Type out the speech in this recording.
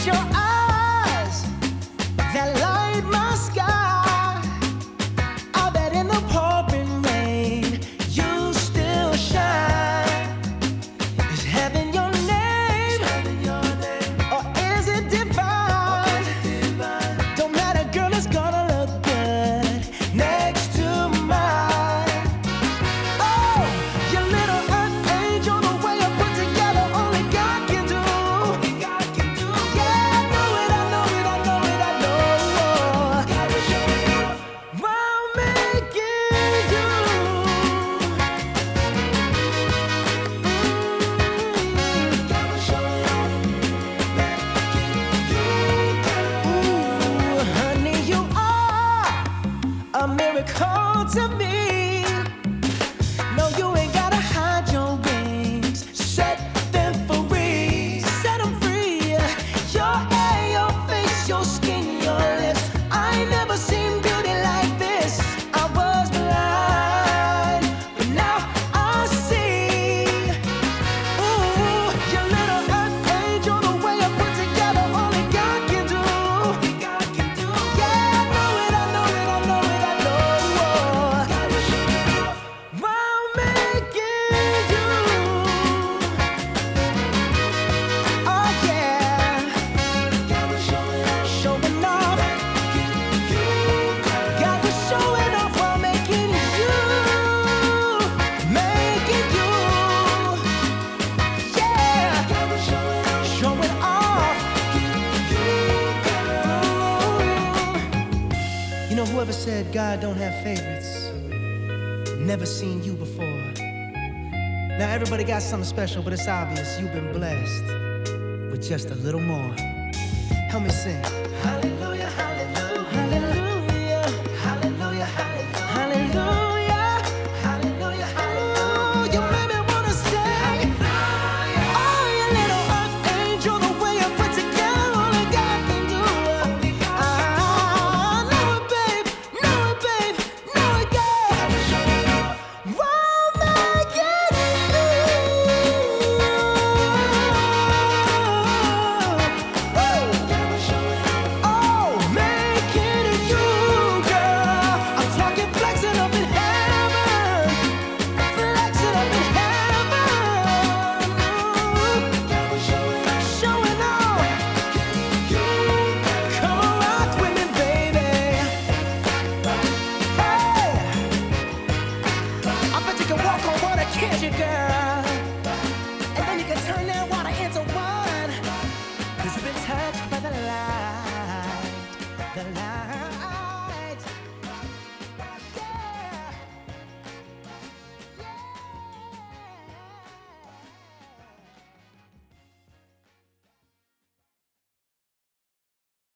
your eyes that light my sky. I bet in the pouring rain you still shine. Is heaven your name? Or is it divine? Don't matter, girl, it's gonna look good next to mine. Oh, your little earth angel, the way you put together, only God can do. Yeah, I know it, I know it, I know it, I know. While making you. Ooh, honey, you are a miracle to me. No, you ain't gotta hide your wings. Set them free. Set them free. Your hair, your face, your skin, your lips. I ain't never seen beauty like this. I was blind, but now I see. Ooh, your little earth angel, the way you put together, only God can do. Yeah, I know it, I know it, I know it, I know. While making you. Oh yeah. Showing off. God was showing off while making you. Making you. Yeah. Showing off. You know, whoever said God don't have favorites, never seen you before. Now everybody got something special, but it's obvious you've been blessed with just a little more. Help me sing. Hallelujah, hallelujah, hallelujah, hallelujah, hallelujah, hallelujah, hallelujah. You made me wanna sing. Oh, you little earth angel, the way you put together, only God can do. Know it, babe, know it, babe, know it, God. While making you. Oh, making you, girl. I'm talking flexing up in heaven. Flexing up in heaven. Showing off. Come on, rock with me, baby. Hey, I bet you can walk on water, can't you, girl? And then you can turn that water into wine. 'Cause you've been touched by the light, the light.